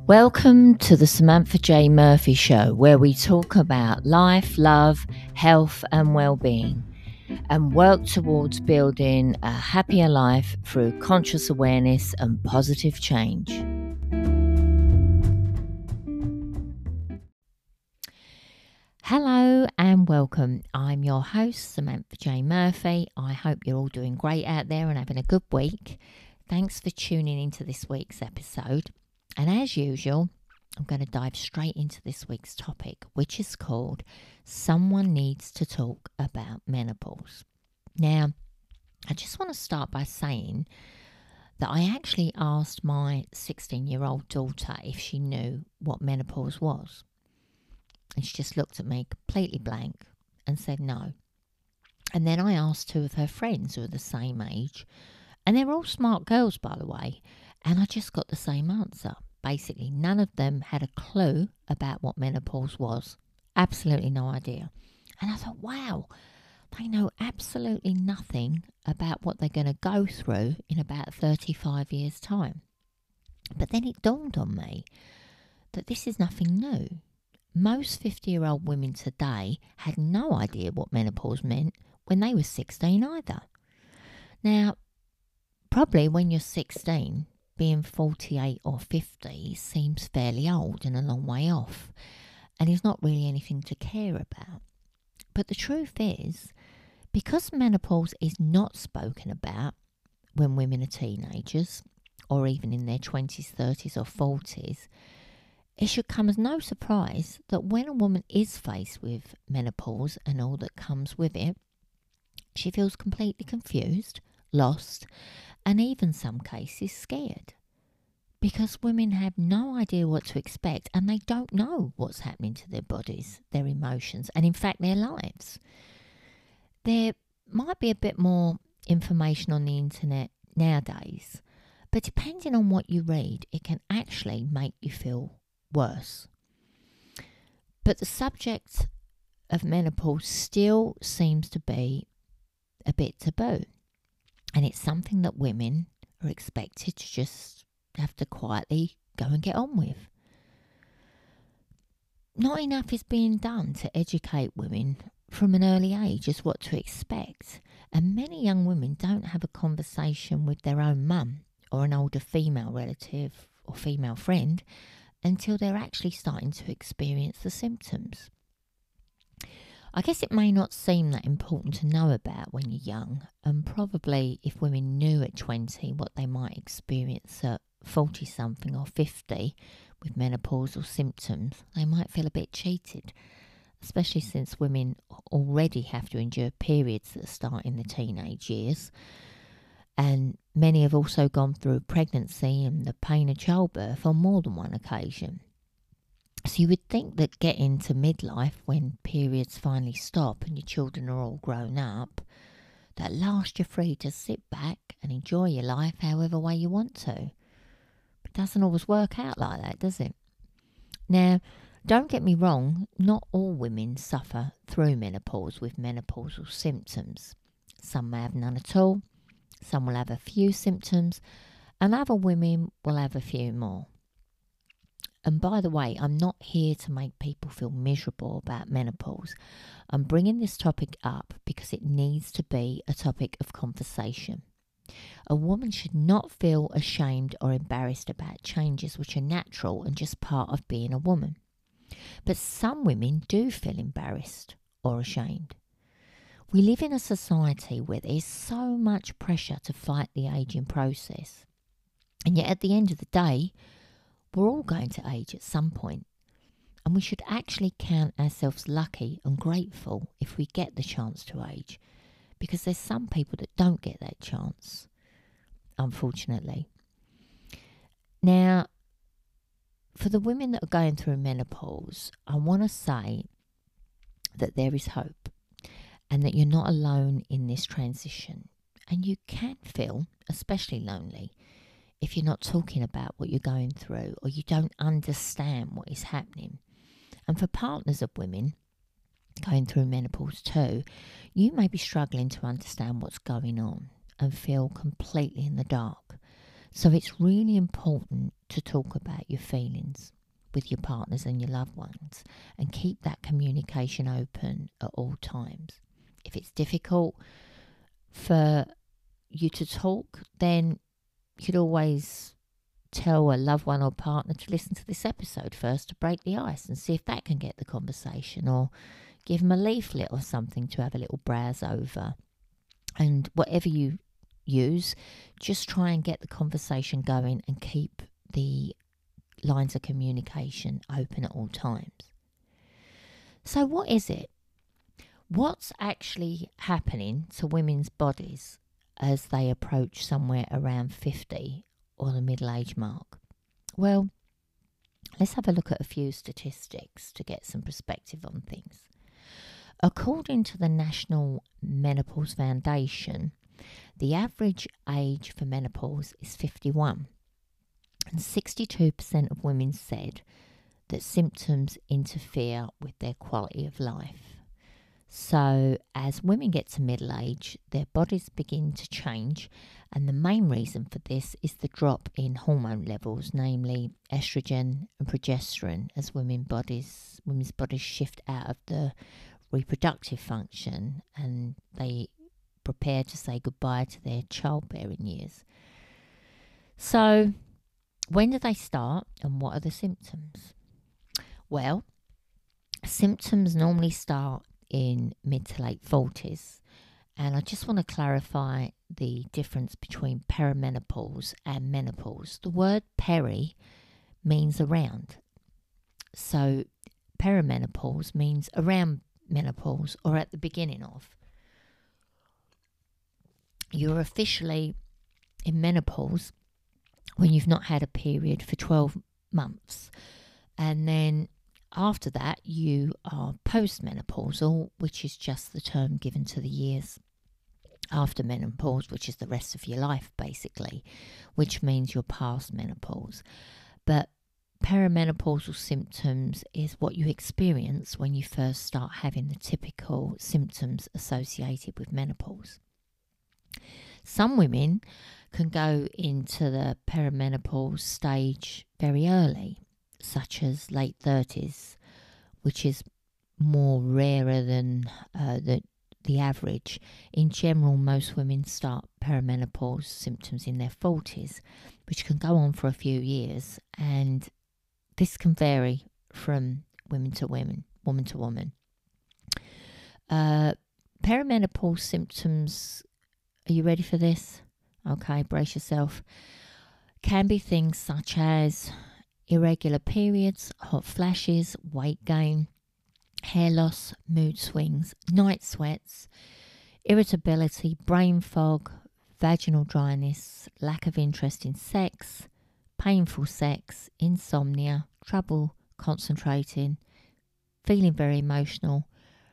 Welcome to the Samantha J. Murphy Show, where we talk about life, love, health, and well-being, and work towards building a happier life through conscious awareness and positive change. Hello and welcome. I'm your host, Samantha J. Murphy. I hope you're all doing great out there and having a good week. Thanks for tuning into this week's episode. And as usual, I'm going to dive straight into this week's topic, which is called Someone Needs to Talk About Menopause. Now, I just want to start by saying that I actually asked my 16-year-old daughter if she knew what menopause was. And she just looked at me completely blank and said no. And then I asked two of her friends who are the same age, and they're all smart girls, by the way, and I just got the same answer. Basically, none of them had a clue about what menopause was. Absolutely no idea. And I thought, wow, they know absolutely nothing about what they're going to go through in about 35 years' time. But then it dawned on me that this is nothing new. Most 50-year-old women today had no idea what menopause meant when they were 16 either. Now, probably when you're 16, being 48 or 50 seems fairly old and a long way off, and is not really anything to care about. But the truth is, because menopause is not spoken about when women are teenagers, or even in their 20s, 30s or 40s, it should come as no surprise that when a woman is faced with menopause and all that comes with it, she feels completely confused, lost, and even some cases scared. Because women have no idea what to expect and they don't know what's happening to their bodies, their emotions, and in fact their lives. There might be a bit more information on the internet nowadays, but depending on what you read, it can actually make you feel worse. But the subject of menopause still seems to be a bit taboo. And it's something that women are expected to just have to quietly go and get on with. Not enough is being done to educate women from an early age as what to expect. And many young women don't have a conversation with their own mum or an older female relative or female friend until they're actually starting to experience the symptoms. I guess it may not seem that important to know about when you're young, and probably if women knew at 20 what they might experience at 40-something or 50 with menopausal symptoms, they might feel a bit cheated, especially since women already have to endure periods that start in the teenage years, and many have also gone through pregnancy and the pain of childbirth on more than one occasion. So you would think that getting to midlife, when periods finally stop and your children are all grown up, that at last you're free to sit back and enjoy your life however way you want to. But it doesn't always work out like that, does it? Now, don't get me wrong, not all women suffer through menopause with menopausal symptoms. Some may have none at all, some will have a few symptoms, and other women will have a few more. And by the way, I'm not here to make people feel miserable about menopause. I'm bringing this topic up because it needs to be a topic of conversation. A woman should not feel ashamed or embarrassed about changes which are natural and just part of being a woman. But some women do feel embarrassed or ashamed. We live in a society where there's so much pressure to fight the ageing process. And yet at the end of the day, we're all going to age at some point, and we should actually count ourselves lucky and grateful if we get the chance to age, because there's some people that don't get that chance, unfortunately. Now, for the women that are going through menopause, I want to say that there is hope and that you're not alone in this transition, and you can feel especially lonely if you're not talking about what you're going through or you don't understand what is happening. And for partners of women going through menopause too, you may be struggling to understand what's going on and feel completely in the dark. So it's really important to talk about your feelings with your partners and your loved ones and keep that communication open at all times. If it's difficult for you to talk, then you could always tell a loved one or partner to listen to this episode first to break the ice and see if that can get the conversation, or give them a leaflet or something to have a little browse over. And whatever you use, just try and get the conversation going and keep the lines of communication open at all times. So what is it? What's actually happening to women's bodies as they approach somewhere around 50 or the middle age mark? Well, let's have a look at a few statistics to get some perspective on things. According to the National Menopause Foundation, the average age for menopause is 51, and 62% of women said that symptoms interfere with their quality of life. So as women get to middle age, their bodies begin to change, and the main reason for this is the drop in hormone levels, namely estrogen and progesterone, as women's bodies shift out of the reproductive function and they prepare to say goodbye to their childbearing years. So when do they start and what are the symptoms? Well, symptoms normally start in mid to late 40s, and I just want to clarify the difference between perimenopause and menopause. The word peri means around, so perimenopause means around menopause or at the beginning of. You're officially in menopause when you've not had a period for 12 months, and then after that you are postmenopausal, which is just the term given to the years after menopause, which is the rest of your life basically, which means you're past menopause. But perimenopausal symptoms is what you experience when you first start having the typical symptoms associated with menopause. Some women can go into the perimenopause stage very early, such as late 30s, which is more rarer than the average. In general, most women start perimenopause symptoms in their 40s, which can go on for a few years, and this can vary from woman to woman. Perimenopause symptoms, are you ready for this? Okay, brace yourself. Can be things such as irregular periods, hot flashes, weight gain, hair loss, mood swings, night sweats, irritability, brain fog, vaginal dryness, lack of interest in sex, painful sex, insomnia, trouble concentrating, feeling very emotional,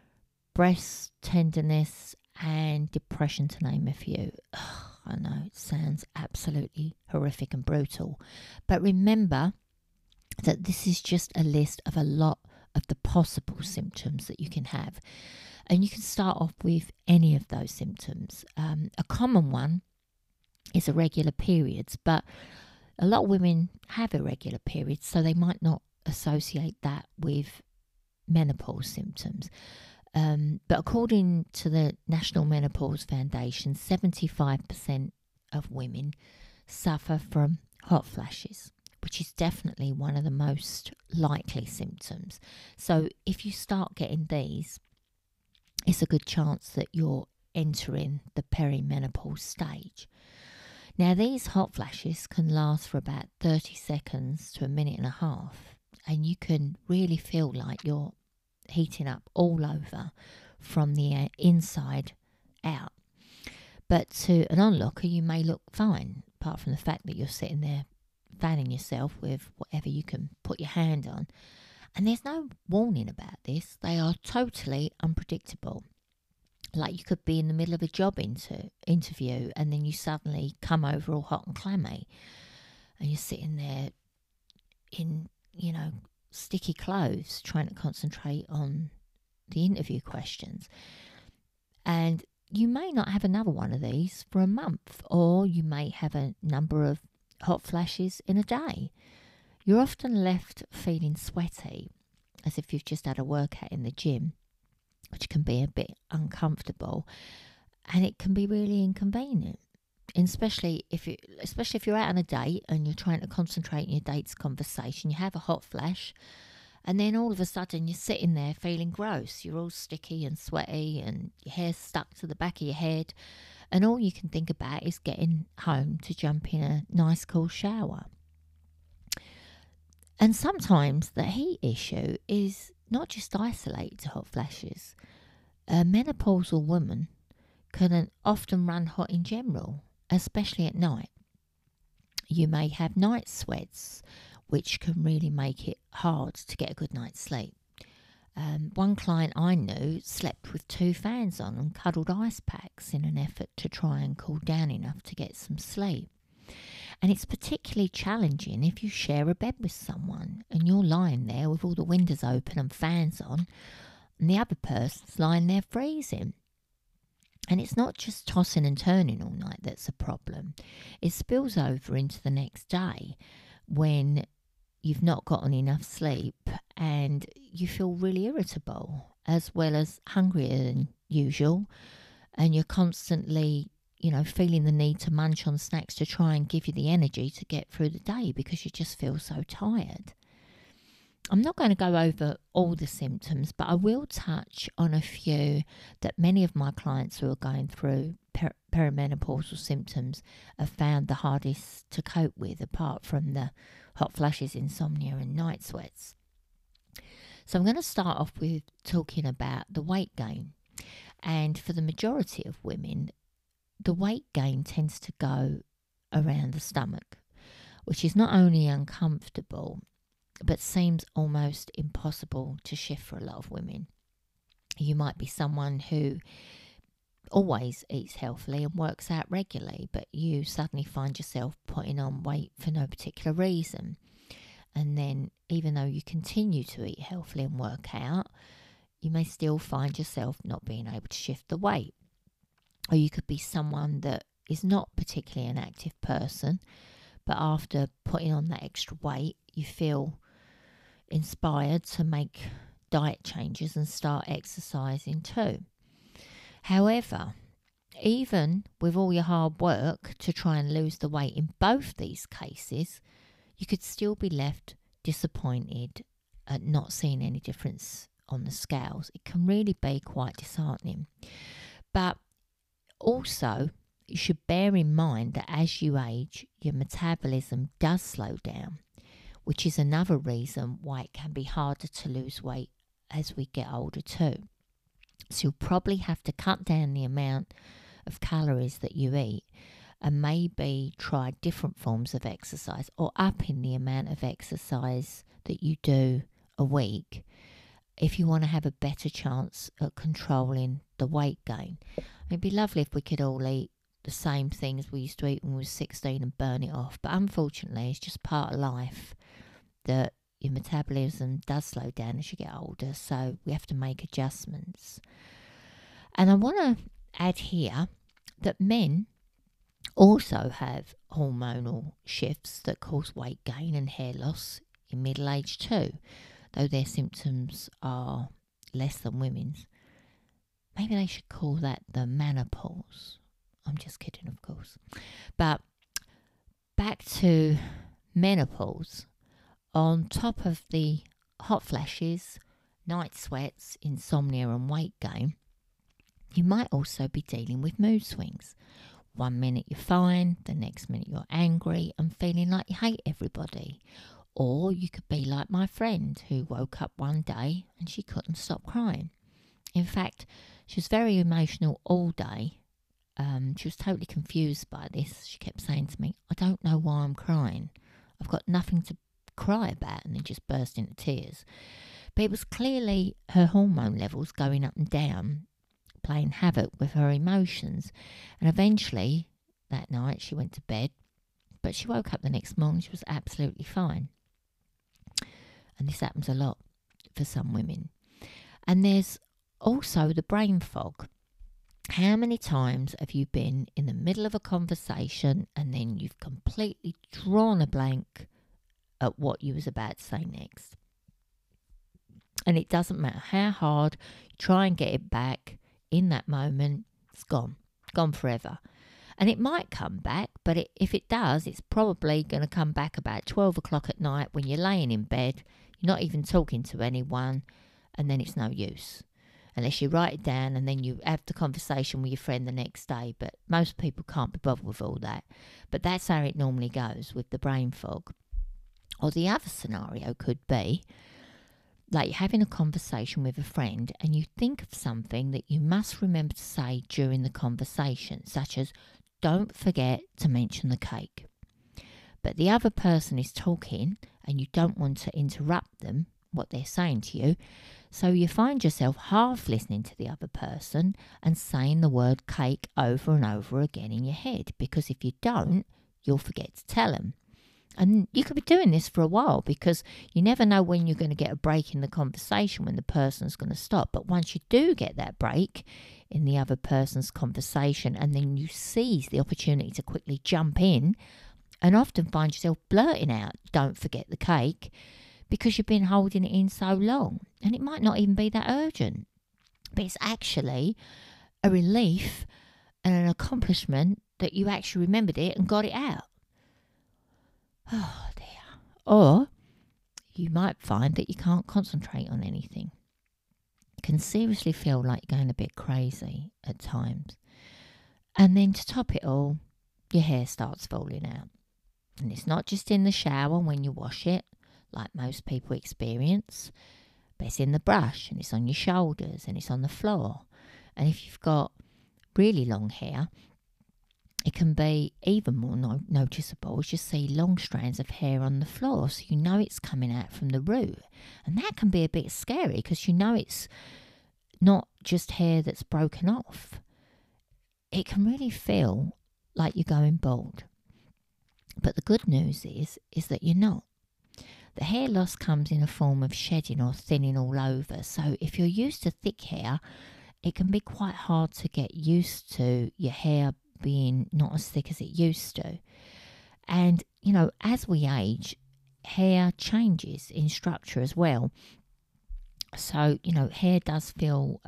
breast tenderness, and depression, to name a few. I know it sounds absolutely horrific and brutal, but remember that this is just a list of a lot of the possible symptoms that you can have, and you can start off with any of those symptoms. A common one is irregular periods, but a lot of women have irregular periods, so they might not associate that with menopause symptoms. But according to the National Menopause Foundation, 75% of women suffer from hot flashes, which is definitely one of the most likely symptoms. So if you start getting these, it's a good chance that you're entering the perimenopause stage. Now, these hot flashes can last for about 30 seconds to a minute and a half, and you can really feel like you're heating up all over from the inside out. But to an onlooker, you may look fine, apart from the fact that you're sitting there fanning yourself with whatever you can put your hand on. And there's no warning about this. They are totally unpredictable. Like you could be in the middle of a job interview and then you suddenly come over all hot and clammy and you're sitting there in, sticky clothes trying to concentrate on the interview questions. And you may not have another one of these for a month, or you may have a number of hot flashes in a day. You're often left feeling sweaty, as if you've just had a workout in the gym, which can be a bit uncomfortable, and it can be really inconvenient. And especially if you're out on a date and you're trying to concentrate on your date's conversation, you have a hot flash, and then all of a sudden you're sitting there feeling gross. You're all sticky and sweaty, and your hair's stuck to the back of your head, and all you can think about is getting home to jump in a nice cool shower. And sometimes the heat issue is not just isolated to hot flashes. A menopausal woman can often run hot in general, especially at night. You may have night sweats, which can really make it hard to get a good night's sleep. One client I knew slept with 2 fans on and cuddled ice packs in an effort to try and cool down enough to get some sleep. And it's particularly challenging if you share a bed with someone and you're lying there with all the windows open and fans on, and the other person's lying there freezing. And it's not just tossing and turning all night that's a problem. It spills over into the next day when you've not gotten enough sleep and you feel really irritable, as well as hungrier than usual, and you're constantly feeling the need to munch on snacks to try and give you the energy to get through the day because you just feel so tired. I'm not going to go over all the symptoms, but I will touch on a few that many of my clients who are going through perimenopausal symptoms have found the hardest to cope with, apart from the hot flashes, insomnia and night sweats. So I'm going to start off with talking about the weight gain. And for the majority of women, the weight gain tends to go around the stomach, which is not only uncomfortable, but seems almost impossible to shift for a lot of women. You might be someone who always eats healthily and works out regularly, but you suddenly find yourself putting on weight for no particular reason. And then even though you continue to eat healthily and work out, you may still find yourself not being able to shift the weight. Or you could be someone that is not particularly an active person, but after putting on that extra weight, you feel inspired to make diet changes and start exercising too. However, even with all your hard work to try and lose the weight in both these cases, you could still be left disappointed at not seeing any difference on the scales. It can really be quite disheartening. But also, you should bear in mind that as you age, your metabolism does slow down, which is another reason why it can be harder to lose weight as we get older too. So you'll probably have to cut down the amount of calories that you eat and maybe try different forms of exercise, or up in the amount of exercise that you do a week if you want to have a better chance at controlling the weight gain. It'd be lovely if we could all eat the same things we used to eat when we were 16 and burn it off, but unfortunately it's just part of life that your metabolism does slow down as you get older, so we have to make adjustments. And I want to add here that men also have hormonal shifts that cause weight gain and hair loss in middle age too, though their symptoms are less than women's. Maybe they should call that the menopause. I'm just kidding, of course. But back to menopause. On top of the hot flashes, night sweats, insomnia and weight gain, you might also be dealing with mood swings. 1 minute you're fine, the next minute you're angry and feeling like you hate everybody. Or you could be like my friend who woke up one day and she couldn't stop crying. In fact, she was very emotional all day. She was totally confused by this. She kept saying to me, I don't know why I'm crying. I've got nothing to cry about, and then just burst into tears. But it was clearly her hormone levels going up and down, playing havoc with her emotions. And eventually, that night, she went to bed, but she woke up the next morning, she was absolutely fine. And this happens a lot for some women. And there's also the brain fog. How many times have you been in the middle of a conversation and then you've completely drawn a blank at what you was about to say next? And it doesn't matter how hard you try and get it back in that moment, it's gone forever. And it might come back, but if it does, it's probably going to come back about 12 o'clock at night when you're laying in bed, you're not even talking to anyone, and then it's no use. Unless you write it down and then you have the conversation with your friend the next day. But most people can't be bothered with all that. But that's how it normally goes with the brain fog. Or the other scenario could be, like you're having a conversation with a friend and you think of something that you must remember to say during the conversation, such as, don't forget to mention the cake. But the other person is talking and you don't want to interrupt them, what they're saying to you. So you find yourself half listening to the other person and saying the word cake over and over again in your head. Because if you don't, you'll forget to tell them. And you could be doing this for a while because you never know when you're going to get a break in the conversation, when the person's going to stop. But once you do get that break in the other person's conversation, and then you seize the opportunity to quickly jump in and often find yourself blurting out, don't forget the cake, because you've been holding it in so long. And it might not even be that urgent. But it's actually a relief and an accomplishment that you actually remembered it and got it out. Oh dear. Or you might find that you can't concentrate on anything. You can seriously feel like you're going a bit crazy at times. And then to top it all, your hair starts falling out. And it's not just in the shower when you wash it, like most people experience, but it's in the brush and it's on your shoulders and it's on the floor. And if you've got really long hair, it can be even more noticeable as you see long strands of hair on the floor, so you know it's coming out from the root. And that can be a bit scary because you know it's not just hair that's broken off. It can really feel like you're going bald. But the good news is that you're not. The hair loss comes in a form of shedding or thinning all over. So if you're used to thick hair, it can be quite hard to get used to your hair being not as thick as it used to. And, you know, as we age, hair changes in structure as well. So, you know, hair does feel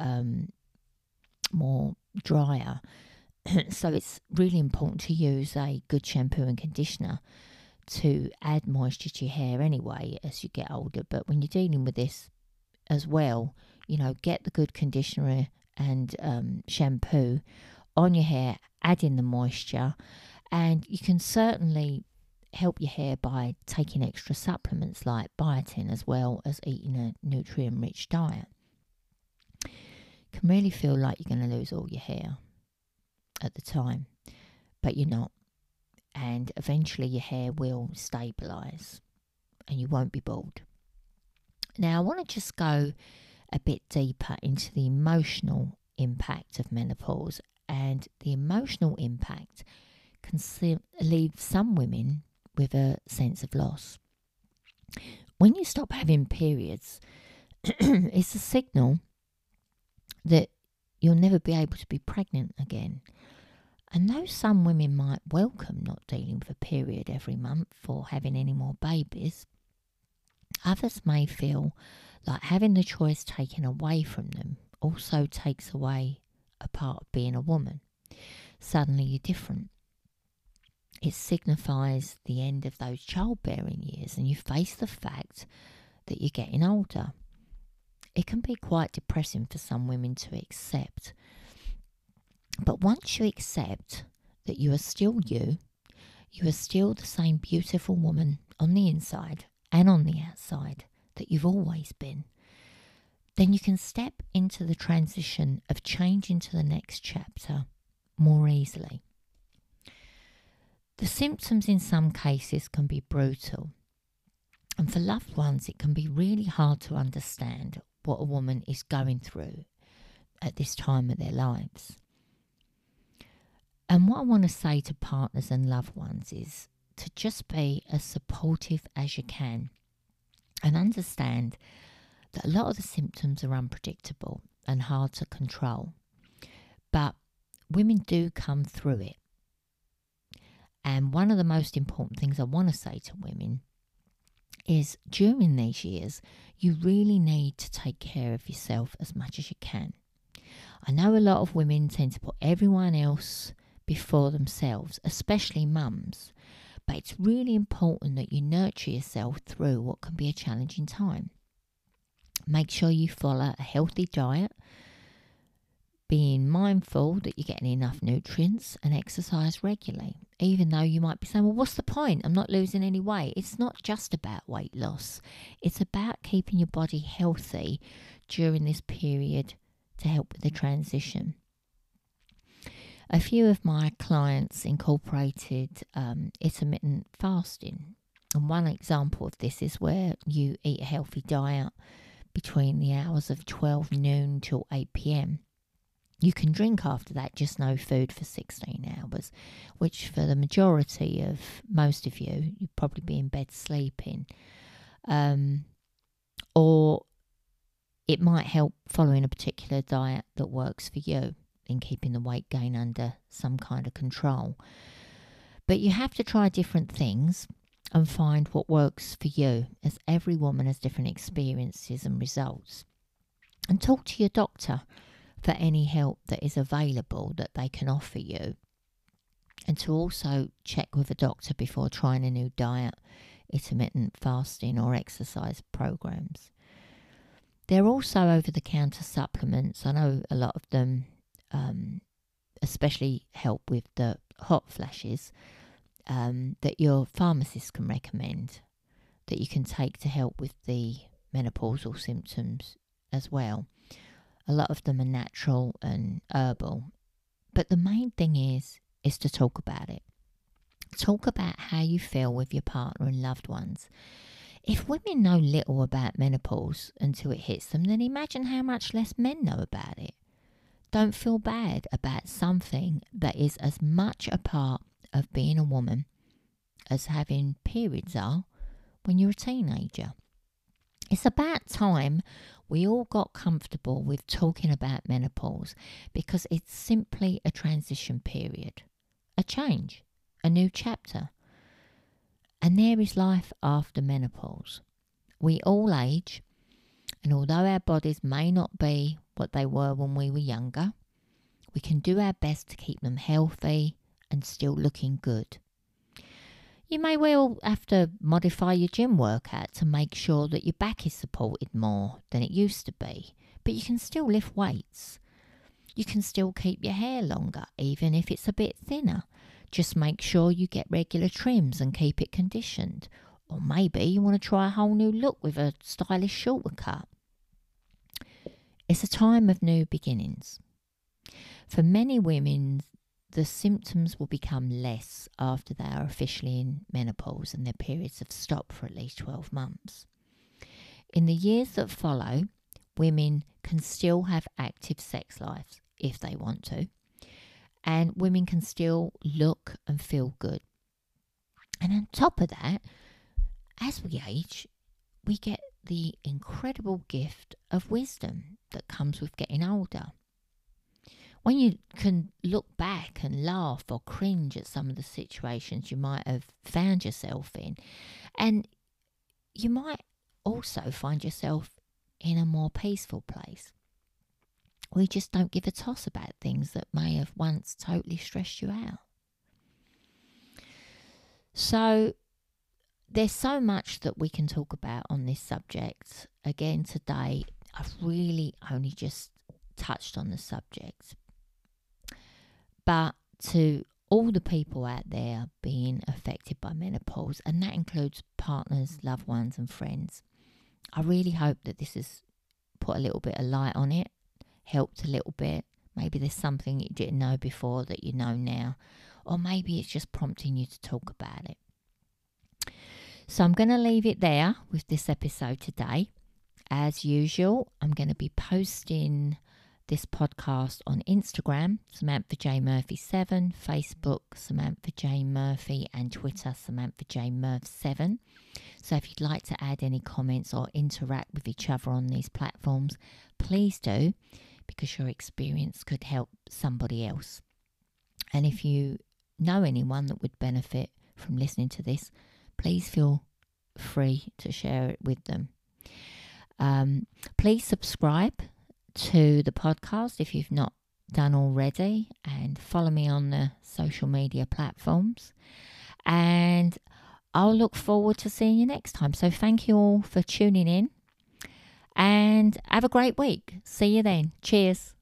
more drier. So it's really important to use a good shampoo and conditioner to add moisture to your hair anyway as you get older. But when you're dealing with this as well, you know, get the good conditioner and shampoo on your hair, add in the moisture, and you can certainly help your hair by taking extra supplements like biotin as well as eating a nutrient-rich diet. It can really feel like you're going to lose all your hair at the time, but you're not. And eventually your hair will stabilise and you won't be bald. Now, I want to just go a bit deeper into the emotional impact of menopause. And the emotional impact can leave some women with a sense of loss. When you stop having periods, it's a signal that you'll never be able to be pregnant again. And though some women might welcome not dealing with a period every month or having any more babies, others may feel like having the choice taken away from them also takes away a part of being a woman. Suddenly you're different. It signifies the end of those childbearing years and you face the fact that you're getting older. It can be quite depressing for some women to accept. But once you accept that you are still you are still the same beautiful woman on the inside and on the outside that you've always been, then you can step into the transition of change into the next chapter more easily. The symptoms in some cases can be brutal, and for loved ones it can be really hard to understand what a woman is going through at this time of their lives. And what I want to say to partners and loved ones is to just be as supportive as you can and understand that a lot of the symptoms are unpredictable and hard to control. But women do come through it. And one of the most important things I want to say to women is during these years, you really need to take care of yourself as much as you can. I know a lot of women tend to put everyone else before themselves, especially mums. But it's really important that you nurture yourself through what can be a challenging time. Make sure you follow a healthy diet, being mindful that you're getting enough nutrients, and exercise regularly. Even though you might be saying, well, what's the point? I'm not losing any weight. It's not just about weight loss. It's about keeping your body healthy during this period to help with the transition. A few of my clients incorporated intermittent fasting. And one example of this is where you eat a healthy diet between the hours of 12 noon till 8 p.m. You can drink after that, just no food for 16 hours, which for the majority of most of you, you'd probably be in bed sleeping. Or it might help following a particular diet that works for you in keeping the weight gain under some kind of control. But you have to try different things and find what works for you, as every woman has different experiences and results. And talk to your doctor for any help that is available that they can offer you. And to also check with a doctor before trying a new diet, intermittent fasting or exercise programs. There are also over-the-counter supplements. I know a lot of them especially help with the hot flashes that your pharmacist can recommend that you can take to help with the menopausal symptoms as well. A lot of them are natural and herbal. But the main thing is to talk about it. Talk about how you feel with your partner and loved ones. If women know little about menopause until it hits them, then imagine how much less men know about it. Don't feel bad about something that is as much a part of being a woman as having periods are when you're a teenager. It's about time we all got comfortable with talking about menopause, because it's simply a transition period, a change, a new chapter. And there is life after menopause. We all age, and although our bodies may not be what they were when we were younger, we can do our best to keep them healthy and still looking good. You may well have to modify your gym workout to make sure that your back is supported more than it used to be, but you can still lift weights. You can still keep your hair longer, even if it's a bit thinner. Just make sure you get regular trims and keep it conditioned. Or maybe you want to try a whole new look with a stylish shorter cut. It's a time of new beginnings. For many women, the symptoms will become less after they are officially in menopause and their periods have stopped for at least 12 months. In the years that follow, women can still have active sex lives if they want to, and women can still look and feel good. And on top of that, as we age, we get the incredible gift of wisdom that comes with getting older. When you can look back and laugh or cringe at some of the situations you might have found yourself in, and you might also find yourself in a more peaceful place. We just don't give a toss about things that may have once totally stressed you out. So there's so much that we can talk about on this subject. Again, today, I've really only just touched on the subject. But to all the people out there being affected by menopause, and that includes partners, loved ones and friends, I really hope that this has put a little bit of light on it, helped a little bit. Maybe there's something you didn't know before that you know now, or maybe it's just prompting you to talk about it. So I'm going to leave it there with this episode today. As usual, I'm going to be posting this podcast on Instagram, Samantha J. Murphy 7, Facebook, Samantha J. Murphy, and Twitter, Samantha J. Murph 7. So if you'd like to add any comments or interact with each other on these platforms, please do, because your experience could help somebody else. And if you know anyone that would benefit from listening to this, please feel free to share it with them. Please subscribe to the podcast if you've not done already, and follow me on the social media platforms. And I'll look forward to seeing you next time. So thank you all for tuning in, and have a great week. See you then. Cheers.